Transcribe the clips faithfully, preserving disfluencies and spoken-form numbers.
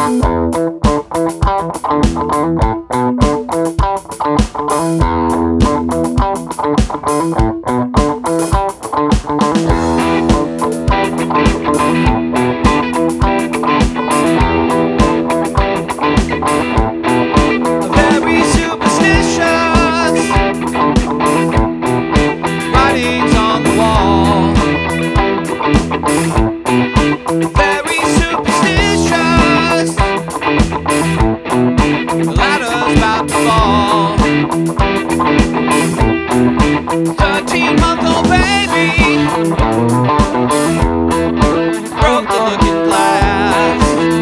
Very superstitious writings on the wall. Very superstitious, the ladder's about to fall. Thirteen-month-old baby broke the looking glass.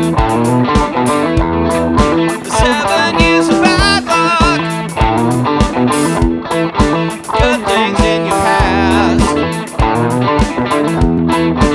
The seven years of bad luck, good things in your past.